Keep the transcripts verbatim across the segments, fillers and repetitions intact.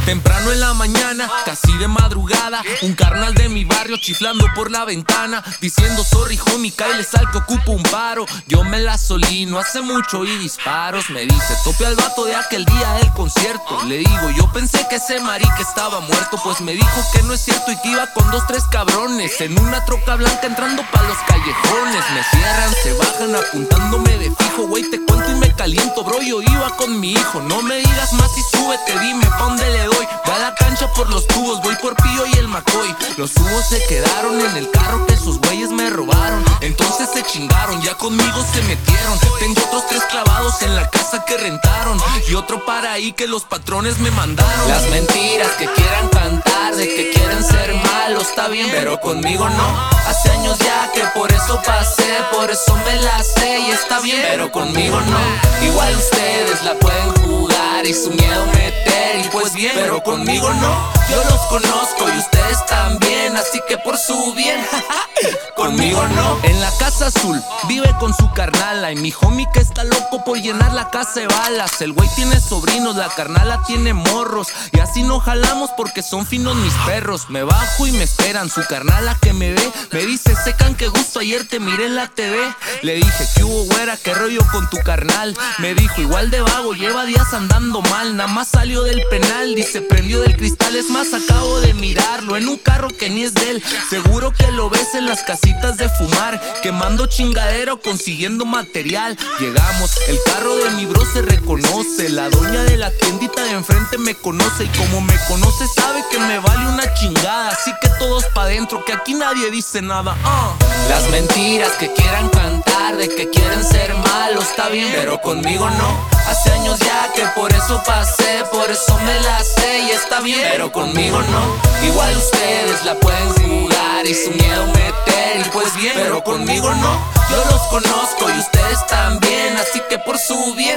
Temprano en la mañana, casi de madrugada, un carnal de mi barrio chiflando por la ventana, diciendo sorry homie, cáele sal que ocupo un paro. Yo me la solí, no hace mucho y disparos. Me dice, tope al vato de aquel día del concierto. Le digo, yo pensé que ese marica estaba muerto, pues me dijo que no es cierto y que iba con dos, tres cabrones en una troca blanca entrando pa' los callejones. Me cierran, se bajan apuntándome de fijo. Güey, te cuento y me caliento, bro, yo iba con mi hijo. No me digas más y súbete, dime pa' dónde le doy. Ve a la cancha por los tubos, voy por Pío y el Macoy. Los tubos se quedaron en el carro que sus güeyes me robaron. Entonces se chingaron, ya conmigo se metieron. Tengo otros tres clavados en la casa que rentaron y otro para ahí que los patrones me mandaron. Las mentiras que quieran cantar, de que quieren ser malos, está bien, pero conmigo no. Hace años ya que por eso pasé, por eso me la sé y está bien, pero conmigo no. Igual ustedes la pueden jugar y su miedo meter y pues bien, pero conmigo no. Yo los conozco y ustedes también, así que por su bien, conmigo no. En la casa azul vive con su carnala y mi homie que está loco por llenar la casa de balas. El güey tiene sobrinos, la carnala tiene morros y así no jalamos porque son finos mis perros. Me bajo y me esperan, su carnala que me ve me dice, secan que gusto, ayer te miré en la T V. Le dije, ¿qué hubo güera? ¿Qué rollo con tu carnal? Me dijo, igual de vago, lleva días andando mal, nada más salió del penal, dice, prendió del cristal, es más, acabo de mirarlo en un carro que ni es de él. Seguro que lo ves en las casitas de fumar, quemando chingadero, consiguiendo material. Llegamos, el carro de mi bro se reconoce, la doña de la tiendita de enfrente me conoce y como me conoce sabe que me vale una chingada, así que todos pa' dentro, que aquí nadie dice nada. uh. Las mentiras que quieran cantar, de que quieren ser malos, está bien, pero conmigo no. Hace años ya que por eso pasé, por eso me la sé y está bien, pero conmigo no. Igual ustedes la pueden jugar y su miedo meter y pues bien, pero conmigo no. Yo los conozco y ustedes también, así que por su bien,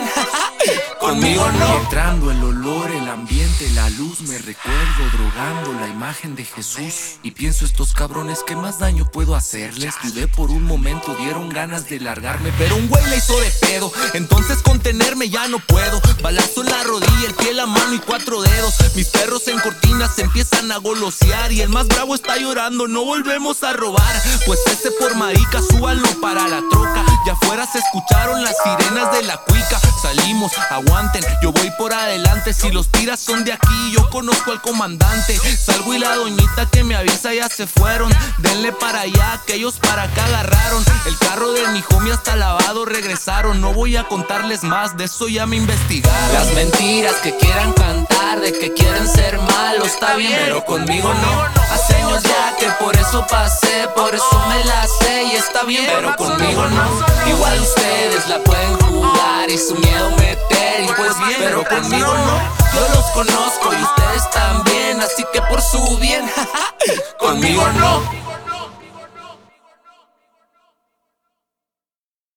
conmigo no. Y entrando el olor, el ambiente, la luz, me recuerdo drogando la imagen de Jesús y pienso, estos cabrones, ¿qué más daño puedo hacerles? Dudé por un momento, dieron ganas de largarme, pero un güey le hizo de pedo, entonces contenerme ya no puedo. Balazo en la rodilla, el pie, la mano y cuatro dedos. Mis perros en cortinas se empiezan a golosear y el más bravo está llorando, no volvemos a robar. Pues ese por marica, súbanlo para la troca. Ya afuera se escucharon las sirenas de la cuica. Salimos, aguanten, yo voy por adelante. Si los tiras son de aquí, yo conozco al comandante. Salgo y la doñita que me avisa ya se fueron. Denle para allá, que ellos para acá agarraron. El carro de mi homie hasta lavado regresaron. No voy a contarles más, de eso ya me investigaron. Las mentiras que quieran cantar, de que quieren ser malos, está bien, pero conmigo no. Hace años ya que por eso pasé, por eso me la sé y está bien, pero conmigo no. Igual ustedes la pueden jugar y su miedo meter y pues bien, pero conmigo no. Yo los conozco y ustedes también, así que por su bien, conmigo no.